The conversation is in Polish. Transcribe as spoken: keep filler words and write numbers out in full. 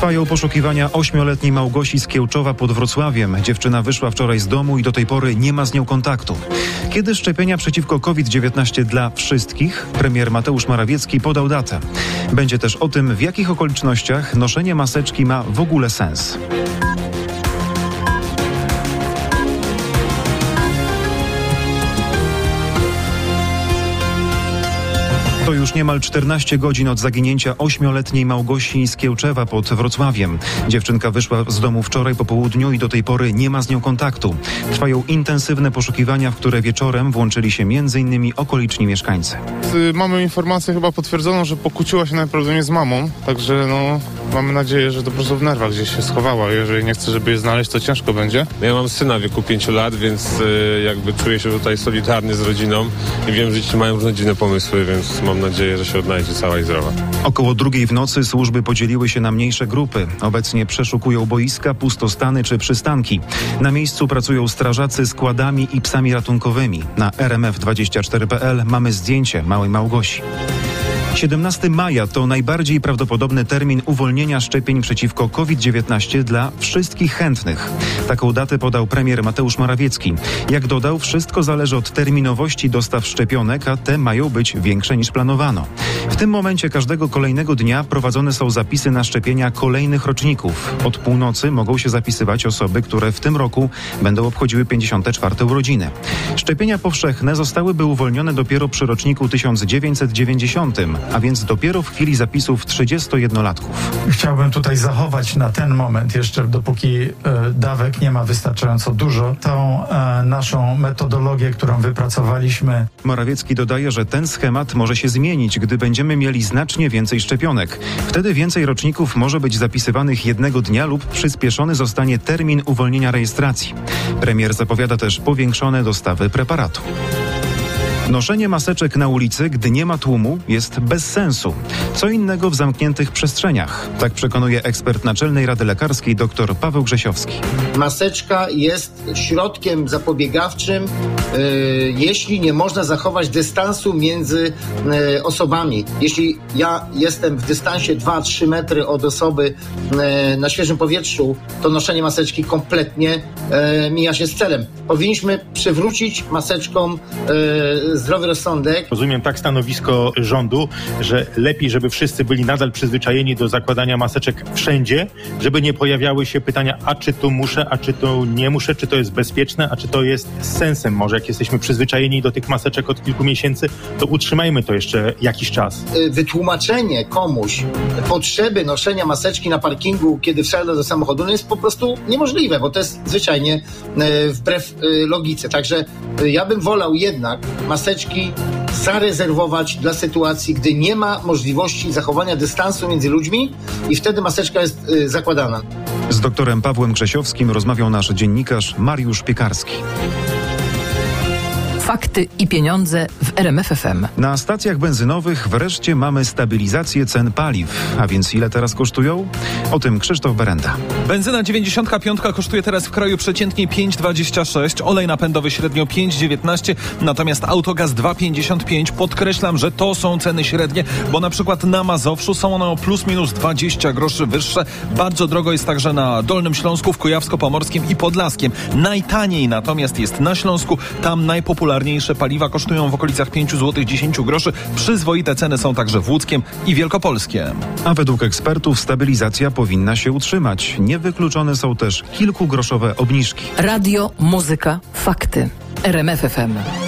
Trwają poszukiwania ośmioletniej Małgosi z Kiełczowa pod Wrocławiem. Dziewczyna wyszła wczoraj z domu i do tej pory nie ma z nią kontaktu. Kiedy szczepienia przeciwko COVID dziewiętnaście dla wszystkich? Premier Mateusz Morawiecki podał datę. Będzie też o tym, w jakich okolicznościach noszenie maseczki ma w ogóle sens. To już niemal czternaście godzin od zaginięcia ośmioletniej Małgosi z Kiełczewa pod Wrocławiem. Dziewczynka wyszła z domu wczoraj po południu i do tej pory nie ma z nią kontaktu. Trwają intensywne poszukiwania, w które wieczorem włączyli się między innymi okoliczni mieszkańcy. Mamy informację chyba potwierdzoną, że pokłóciła się najprawdopodobniej z mamą, także no mamy nadzieję, że to po prostu w nerwach gdzieś się schowała. Jeżeli nie chce, żeby je znaleźć, to ciężko będzie. Ja mam syna w wieku pięciu lat, więc y, jakby czuję się tutaj solidarny z rodziną i wiem, że dzieci mają różne dziwne pomysły, więc mam nadzieję, że się odnajdzie cała i zdrowa. Około drugiej w nocy służby podzieliły się na mniejsze grupy. Obecnie przeszukują boiska, pustostany czy przystanki. Na miejscu pracują strażacy z kładami i psami ratunkowymi. Na R M F dwadzieścia cztery kropka p l mamy zdjęcie małej Małgosi. siedemnastego maja to najbardziej prawdopodobny termin uwolnienia szczepień przeciwko COVID dziewiętnaście dla wszystkich chętnych. Taką datę podał premier Mateusz Morawiecki. Jak dodał, wszystko zależy od terminowości dostaw szczepionek, a te mają być większe niż planowano. W tym momencie każdego kolejnego dnia prowadzone są zapisy na szczepienia kolejnych roczników. Od północy mogą się zapisywać osoby, które w tym roku będą obchodziły pięćdziesiąte czwarte urodziny. Szczepienia powszechne zostałyby uwolnione dopiero przy roczniku tysiąc dziewięćset dziewięćdziesiątym. A więc dopiero w chwili zapisów trzydziestojednolatków. Chciałbym tutaj zachować na ten moment, jeszcze dopóki e, dawek nie ma wystarczająco dużo, tą e, naszą metodologię, którą wypracowaliśmy. Morawiecki dodaje, że ten schemat może się zmienić, gdy będziemy mieli znacznie więcej szczepionek. Wtedy więcej roczników może być zapisywanych jednego dnia lub przyspieszony zostanie termin uwolnienia rejestracji. Premier zapowiada też powiększone dostawy preparatu. Noszenie maseczek na ulicy, gdy nie ma tłumu, jest bez sensu. Co innego w zamkniętych przestrzeniach. Tak przekonuje ekspert Naczelnej Rady Lekarskiej dr Paweł Grzesiowski. Maseczka jest środkiem zapobiegawczym, yy, jeśli nie można zachować dystansu między yy, osobami. Jeśli ja jestem w dystansie dwa trzy metry od osoby yy, na świeżym powietrzu, to noszenie maseczki kompletnie yy, mija się z celem. Powinniśmy przywrócić maseczkom yy, zdrowy rozsądek. Rozumiem tak stanowisko rządu, że lepiej, żeby wszyscy byli nadal przyzwyczajeni do zakładania maseczek wszędzie, żeby nie pojawiały się pytania, a czy tu muszę, a czy tu nie muszę, czy to jest bezpieczne, a czy to jest z sensem. Może jak jesteśmy przyzwyczajeni do tych maseczek od kilku miesięcy, to utrzymajmy to jeszcze jakiś czas. Wytłumaczenie komuś potrzeby noszenia maseczki na parkingu, kiedy wsiada do samochodu, no jest po prostu niemożliwe, bo to jest zwyczajnie wbrew logice. Także ja bym wolał jednak maseczki zarezerwować dla sytuacji, gdy nie ma możliwości zachowania dystansu między ludźmi i wtedy maseczka jest y, zakładana. Z doktorem Pawłem Grzesiowskim rozmawiał nasz dziennikarz Mariusz Piekarski. Fakty i pieniądze w R M F F M. Na stacjach benzynowych wreszcie mamy stabilizację cen paliw. A więc ile teraz kosztują? O tym Krzysztof Berenda. Benzyna dziewięćdziesiątka piątka kosztuje teraz w kraju przeciętnie pięć dwadzieścia sześć, olej napędowy średnio pięć dziewiętnaście, natomiast autogaz dwa pięćdziesiąt pięć. Podkreślam, że to są ceny średnie, bo na przykład na Mazowszu są one o plus minus dwadzieścia groszy wyższe. Bardzo drogo jest także na Dolnym Śląsku, w Kujawsko-Pomorskim i Podlaskiem. Najtaniej natomiast jest na Śląsku, tam najpopularniejsze paliwa kosztują w okolicach pięć złotych dziesięć groszy. Przyzwoite ceny są także w Łódzkiem i Wielkopolskiem. A według ekspertów stabilizacja powinna się utrzymać. Niewykluczone są też kilkugroszowe obniżki. Radio, muzyka, fakty. R M F F M.